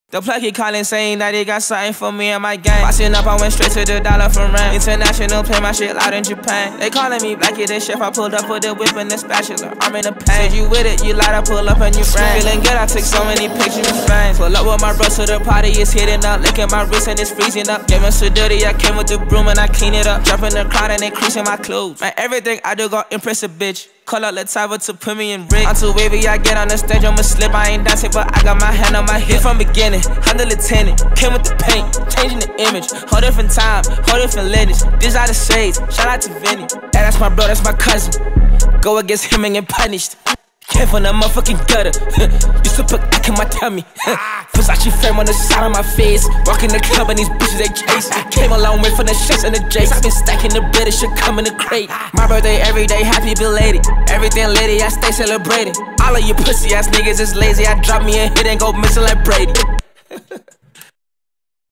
The plug he calling saying that he got something for me and my gang. Bossing up, I went straight to the dollar from rent. International, play my shit loud in Japan. They calling me Blackie, the chef. I pulled up with the whip and the spatula. I'm in the pain. Said you with it, you light up, pull up and you friend. Feeling good, I took so many pictures with fans. Pull up with my bros to the party, it's hitting up. Licking my wrist and it's freezing up. Getting so dirty, I came with the broom and I clean it up. Jump in the crowd and they creasing my clothes. Man, everything I do gon' impress a bitch. Call out Latava to put me in rig. I'm too wavy, I get on the stage, I'ma slip. I ain't dancing, but I got my hand on my hip from beginning. I'm the lieutenant, came with the paint, changing the image. Whole different time, whole different lineage. These are the shades, shout out to Vinny. Yeah, that's my bro, that's my cousin. Go against him and get punished. Came from the motherfucking gutter. Used to put back in my tummy. Versace frame on the side of my face. Walking the club and these bitches they chase. Came a long way from the shits and the jakes. I've been stacking the bread, it should come in the crate. My birthday every day, happy belated. Everything lady, I stay celebrating. All of you pussy ass niggas is lazy. I drop me a hit and go missing like Brady.